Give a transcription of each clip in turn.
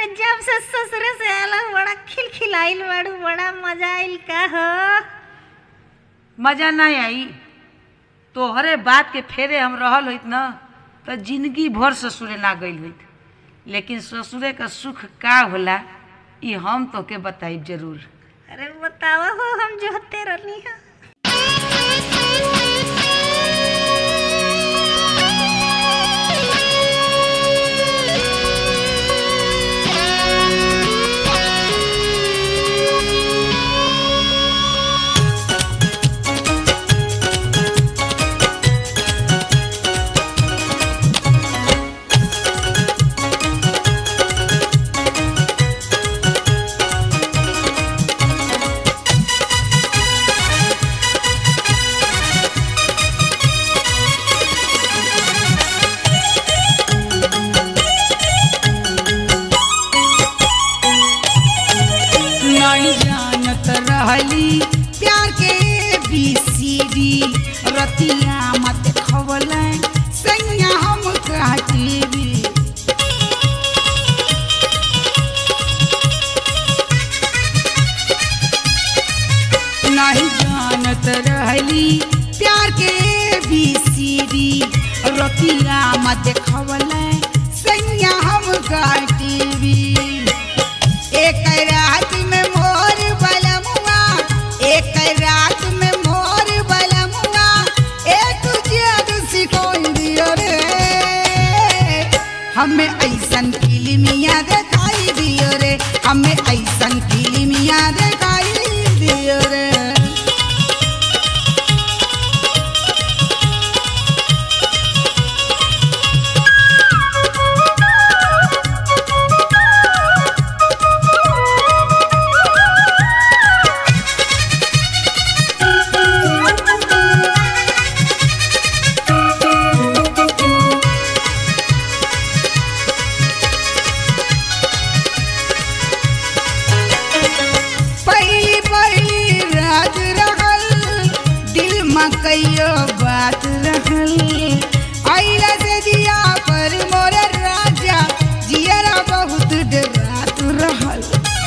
अरे जब से ससुरे से आला बड़ा खिलखिलाइल बाड़ू, बड़ा मजा आइल का हो? मजा नहीं आई तोहरे बात के फेरे हम रहल होइत न तो जिंदगी भर ससुरे ना गइल होइत, लेकिन ससुरे का सुख का होला ये हम तो के बताइब जरूर। अरे बतावा हो, हम जोहते रहनी है। प्यार के बीसीडी रतिया मत खवल सैया हम कहती नहीं जानत रहली प्यार के बीसीडी रतिया मत खवल सैया हम कहती एक रात में मोर बलमुआ, एक रात में मोर बलमुआ, एक जादू सिखोई दियो रे, हमें ऐसन फिल्मिया दिखाई दियो रे, हमें ऐसन फिल्मिया दिखाई दियो रे। कईयो बात रहल आइला से जिया पर मोर राजा जियरा बहुत डरात रहल।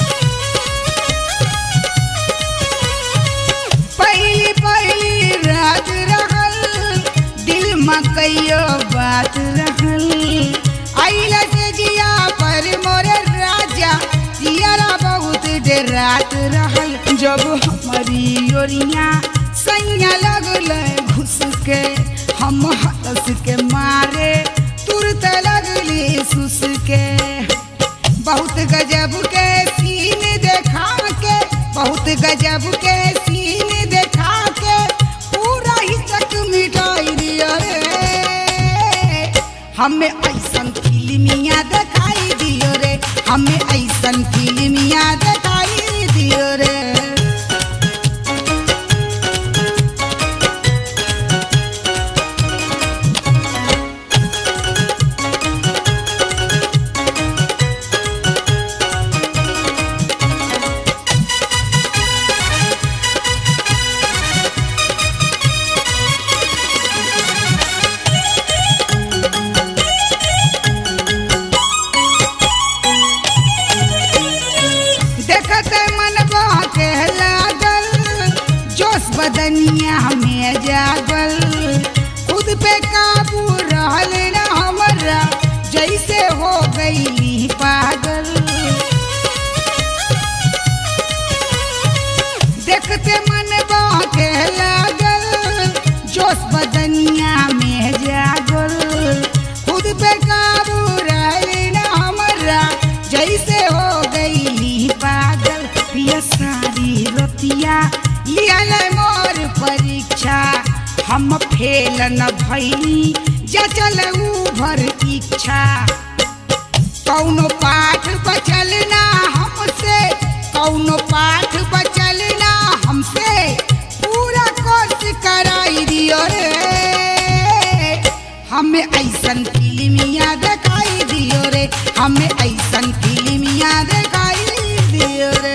पहली पहली रात रहल दिल में कईयो बात रहल आइला से जिया पर मोर राजा जियरा बहुत डरात रहल। जब हमारी ओरिया सैया लगल घुस के हम हंस के मारे तुरंत लगली सुस के, बहुत गजब के सीन देखा के, बहुत गजब के सीन देखा के पूरा ही चक मिटाई दिया रे, हमें ऐसन फिल्मिया दिखाई दियो रे, हमें ऐसन फिल्मिया दिखाई दियो रे। बदनिया में जागल खुद पे काबू रहल न हमरा जैसे हो गई पागल। देखते मन के लागल जोश बदनिया में जागल खुद पे काबू रहल न हमरा जैसे हो गई पागल। पिया सारी रतिया लियल मोर परीक्षा हम फेल न भइली जचल भर इच्छा, कौनो पाठ बचल ना हमसे, कौनो पाठ बचल ना हमसे पूरा कोर्स कराई दियो रे, हमें ऐसन फिल्मिया दिखाई दियो रे, हमें ऐसन फिल्मिया दिखाई दियो रे।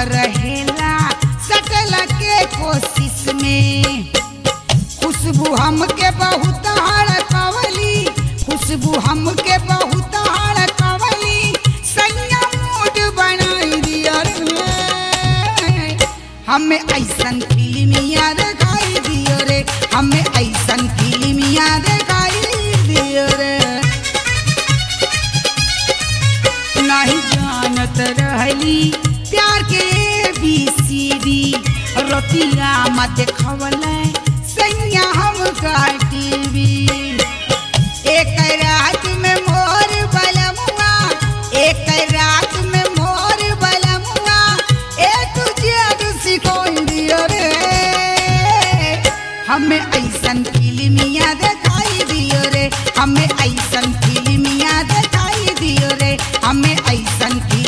रहेला सटल के कोशिश में। खुशबू हमके बहुत हड़कवली, खुशबू हमके बहुत हड़कवली, सैया मूड बनाई दिया रे। हमें ऐसन फिल्मिया दिखाई दियो रे, हमें ऐसन फिल्मिया दिखाई दियो रे। नहीं जानत रहली प्यार के ABCD, रोटिया मत खवले सैया हम टीवी। एक रात में मोर बलमुआ, एक रात में मोर बलमुआ, तुझे सिखोई दियो रे। हमें ऐसन फिल्मिया दिखाई दियो रे, हमें ऐसन फिल्मिया दिखाई दियो रे, हमें ऐसन